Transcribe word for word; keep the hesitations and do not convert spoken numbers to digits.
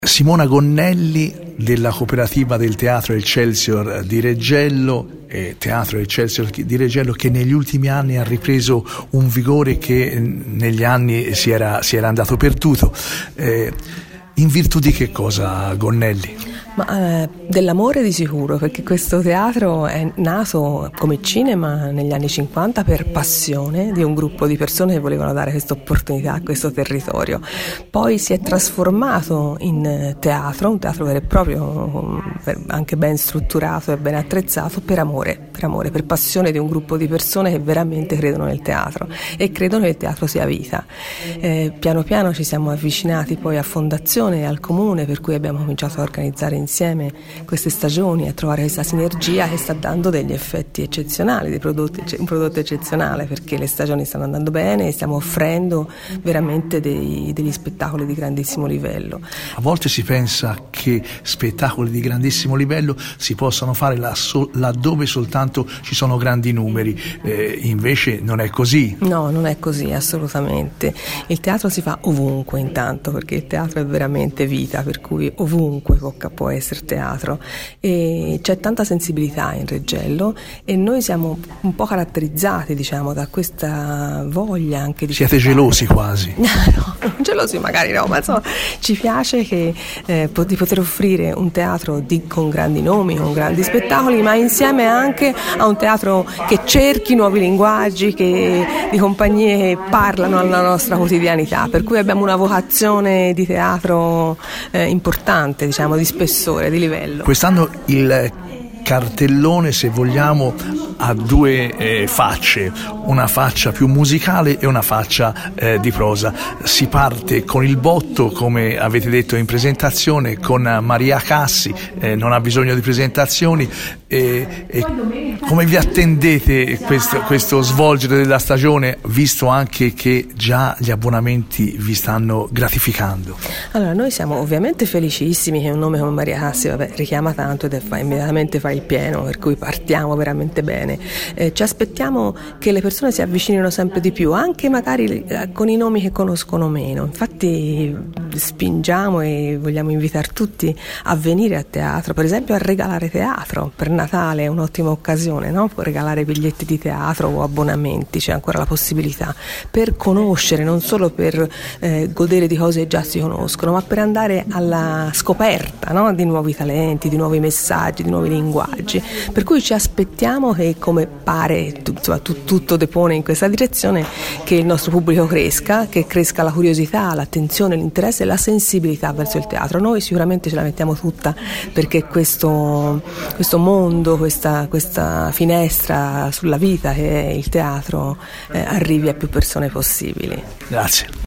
Simona Gonnelli della cooperativa del Teatro Excelsior di Reggello, eh, Teatro Excelsior di Reggello, che negli ultimi anni ha ripreso un vigore che negli anni si era, si era andato perduto. Eh, in virtù di che cosa, Gonnelli? Ma, eh, dell'amore di sicuro, perché questo teatro è nato come cinema negli anni cinquanta per passione di un gruppo di persone che volevano dare questa opportunità a questo territorio. Poi si è trasformato in teatro, un teatro vero e proprio, anche ben strutturato e ben attrezzato, per amore, per amore, per passione di un gruppo di persone che veramente credono nel teatro e credono che il teatro sia vita. Eh, piano piano ci siamo avvicinati poi a fondazione e al comune, per cui abbiamo cominciato a organizzare insieme queste stagioni, a trovare questa sinergia che sta dando degli effetti eccezionali, dei prodotti, un prodotto eccezionale, perché le stagioni stanno andando bene e stiamo offrendo veramente dei, degli spettacoli di grandissimo livello. A volte si pensa che spettacoli di grandissimo livello si possano fare laddove soltanto ci sono grandi numeri, eh, invece non è così. No, non è così, assolutamente. Il teatro si fa ovunque intanto, perché il teatro è veramente vita, per cui ovunque può essere teatro, e c'è tanta sensibilità in Reggello e noi siamo un po' caratterizzati, diciamo, da questa voglia anche di... Siete gelosi quasi? No, gelosi magari no, ma insomma ci piace che, eh, di poter offrire un teatro di, con grandi nomi, con grandi spettacoli, ma insieme anche a un teatro che cerchi nuovi linguaggi, che, di compagnie che parlano alla nostra quotidianità, per cui abbiamo una vocazione di teatro eh, importante, diciamo, di spessore, di livello. Quest'anno il cartellone, se vogliamo, ha due eh, facce, una faccia più musicale e una faccia eh, di prosa. Si parte con il botto, come avete detto in presentazione, con Maria Cassi, eh, non ha bisogno di presentazioni. E, e come vi attendete questo, questo svolgere della stagione, visto anche che già gli abbonamenti vi stanno gratificando? Allora, noi siamo ovviamente felicissimi che un nome come Maria Cassi, vabbè, richiama tanto ed è fa, immediatamente fa il pieno, per cui partiamo veramente bene. Eh, ci aspettiamo che le persone si avvicinino sempre di più, anche magari eh, con i nomi che conoscono meno. Infatti spingiamo e vogliamo invitare tutti a venire a teatro, per esempio a regalare teatro. Per Natale è un'ottima occasione, no? Può regalare biglietti di teatro o abbonamenti, c'è ancora la possibilità, per conoscere, non solo per eh, godere di cose che già si conoscono, ma per andare alla scoperta, no? Di nuovi talenti, di nuovi messaggi, di nuovi linguaggi. Per cui ci aspettiamo che, come pare tutto, tutto depone in questa direzione, che il nostro pubblico cresca, che cresca la curiosità, l'attenzione, l'interesse e la sensibilità verso il teatro. Noi sicuramente ce la mettiamo tutta perché questo, questo mondo, questa, questa finestra sulla vita che è il teatro, eh, arrivi a più persone possibili. Grazie.